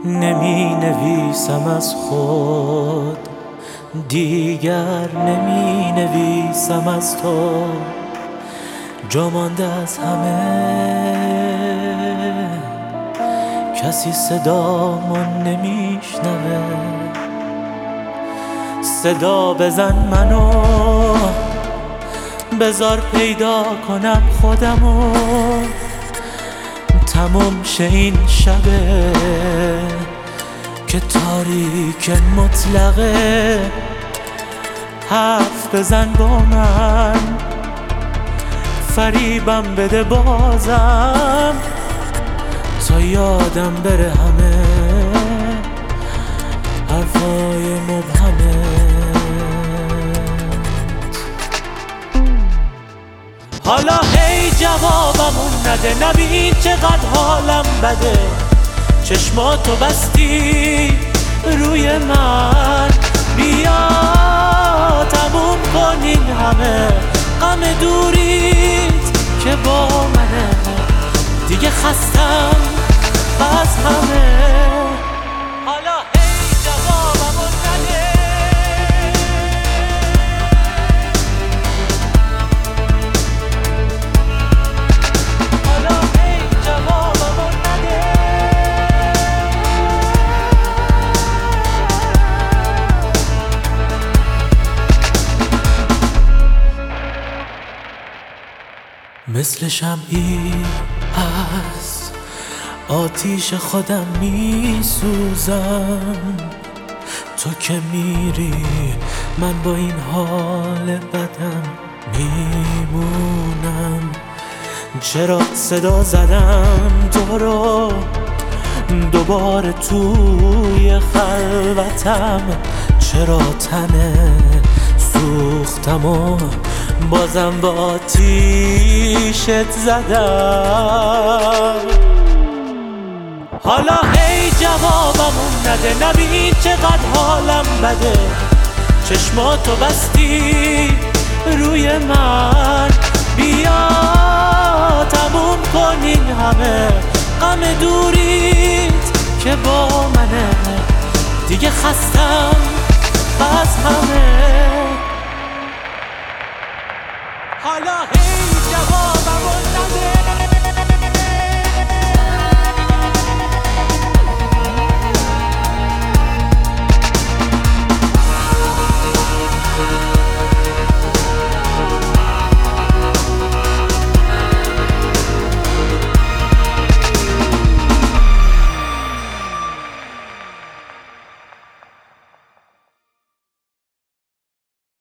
نمی نویسم از خود، دیگر نمی نویسم از تو. جا مانده از همه، کسی صدامو نمیشنوه. صدا بزن منو، بذار پیدا کنم خودمو. تموم شه این شبه که تاریک مطلقه. حرف بزن با من، فریبم بده بازم، تا یادم بره همه حرفای مبهمه. حالا هی جوابمون نده، نبین چقدر حالم بده. چشماتو بستی روی من، بیا تموم کن این همه غم دوریت که با منه. دیگه خستم از همه. حالا هی جوابمون نده. مثل شمعی از آتیش خودم می سوزم. تو که میری من با این حال بدم میمونم. چرا صدا زدم تو رو دوباره توی خلوتم؟ چرا تنه سوختم و بازم با آتیشت زدم؟ حالا هی جوابمون نده، نبین چقدر حالم بده. چشماتو بستی روی من، بیا تموم کن این همه غم دوریت که با منه. دیگه خستم از همه. حالا هی جوابمو نده.